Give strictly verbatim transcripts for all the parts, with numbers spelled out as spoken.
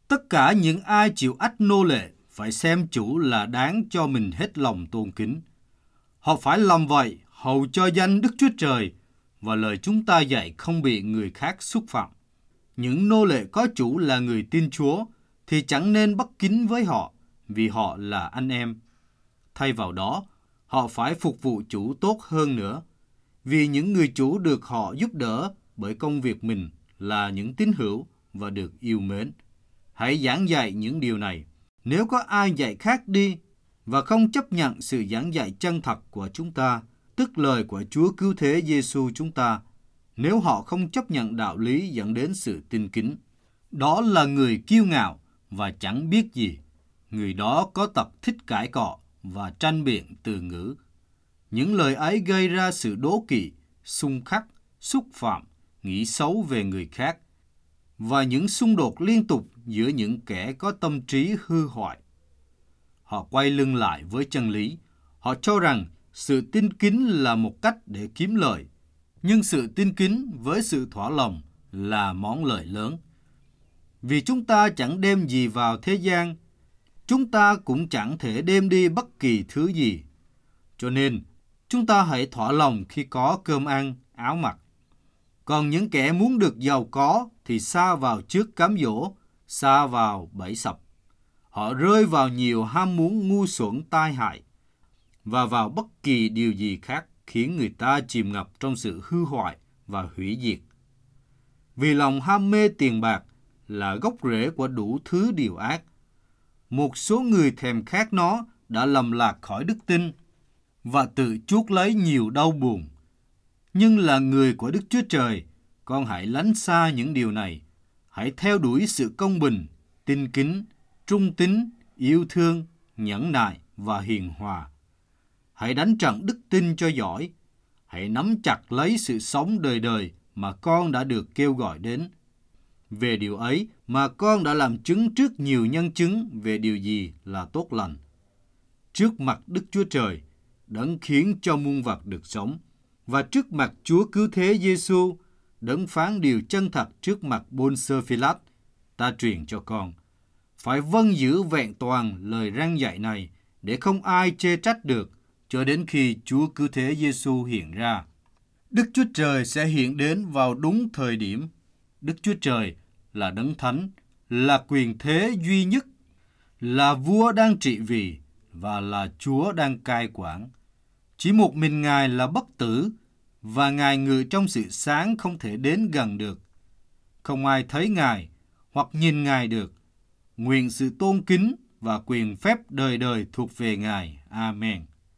Tất cả những ai chịu ách nô lệ phải xem chủ là đáng cho mình hết lòng tôn kính. Họ phải làm vậy hầu cho danh Đức Chúa Trời và lời chúng ta dạy không bị người khác xúc phạm. Những nô lệ có chủ là người tin Chúa thì chẳng nên bất kính với họ vì họ là anh em. Thay vào đó, họ phải phục vụ chủ tốt hơn nữa vì những người chủ được họ giúp đỡ bởi công việc mình là những tín hữu và được yêu mến. Hãy giảng dạy những điều này. Nếu có ai dạy khác đi và không chấp nhận sự giảng dạy chân thật của chúng ta, tức lời của Chúa Cứu Thế Giêsu chúng ta, nếu họ không chấp nhận đạo lý dẫn đến sự tin kính, đó là người kiêu ngạo và chẳng biết gì. Người đó có tật thích cãi cọ và tranh biện từ ngữ. Những lời ấy gây ra sự đố kỵ, xung khắc, xúc phạm, nghĩ xấu về người khác và những xung đột liên tục giữa những kẻ có tâm trí hư hoại. Họ quay lưng lại với chân lý. Họ cho rằng sự tin kính là một cách để kiếm lợi, nhưng sự tin kính với sự thỏa lòng là món lợi lớn. Vì chúng ta chẳng đem gì vào thế gian, chúng ta cũng chẳng thể đem đi bất kỳ thứ gì. Cho nên, chúng ta hãy thỏa lòng khi có cơm ăn, áo mặc. Còn những kẻ muốn được giàu có thì sa vào trước cám dỗ, sa vào bẫy sập. Họ rơi vào nhiều ham muốn ngu xuẩn tai hại và vào bất kỳ điều gì khác khiến người ta chìm ngập trong sự hư hoại và hủy diệt. Vì lòng ham mê tiền bạc là gốc rễ của đủ thứ điều ác. Một số người thèm khát nó đã lầm lạc khỏi đức tin và tự chuốc lấy nhiều đau buồn. Nhưng là người của Đức Chúa Trời, con hãy lánh xa những điều này. Hãy theo đuổi sự công bình, tin kính, trung tín, yêu thương, nhẫn nại và hiền hòa. Hãy đánh trận đức tin cho giỏi. Hãy nắm chặt lấy sự sống đời đời mà con đã được kêu gọi đến. Về điều ấy mà con đã làm chứng trước nhiều nhân chứng về điều gì là tốt lành. Trước mặt Đức Chúa Trời, đấng khiến cho muôn vật được sống, và trước mặt Chúa Cứu Thế Giêsu, đấng phán điều chân thật trước mặt Pôn-sơ Phi-lát, ta truyền cho con. Phải vâng giữ vẹn toàn lời răn dạy này để không ai chê trách được cho đến khi Chúa Cứu Thế Giêsu hiện ra. Đức Chúa Trời sẽ hiện đến vào đúng thời điểm. Đức Chúa Trời là đấng thánh, là quyền thế duy nhất, là vua đang trị vì và là Chúa đang cai quản. Chỉ một mình Ngài là bất tử và Ngài ngự trong sự sáng không thể đến gần được. Không ai thấy Ngài hoặc nhìn Ngài được. Nguyện sự tôn kính và quyền phép đời đời thuộc về Ngài. Amen.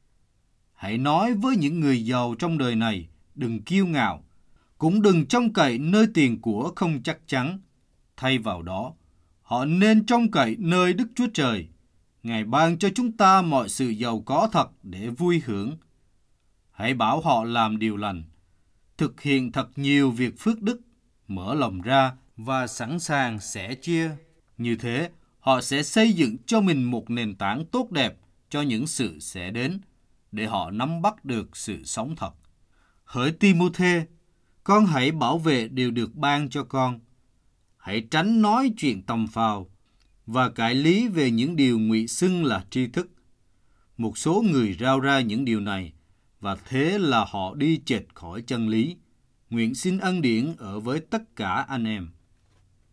Hãy nói với những người giàu trong đời này, đừng kiêu ngạo, cũng đừng trông cậy nơi tiền của không chắc chắn. Thay vào đó, họ nên trông cậy nơi Đức Chúa Trời. Ngài ban cho chúng ta mọi sự giàu có thật để vui hưởng. Hãy bảo họ làm điều lành, thực hiện thật nhiều việc phước đức, mở lòng ra và sẵn sàng sẻ chia. Như thế, họ sẽ xây dựng cho mình một nền tảng tốt đẹp cho những sự sẽ đến, để họ nắm bắt được sự sống thật. Hỡi Ti-mô-thê, con hãy bảo vệ điều được ban cho con. Hãy tránh nói chuyện tầm phào và cãi lý về những điều ngụy xưng là tri thức. Một số người rao ra những điều này, và thế là họ đi chệch khỏi chân lý. Nguyện xin ân điển ở với tất cả anh em.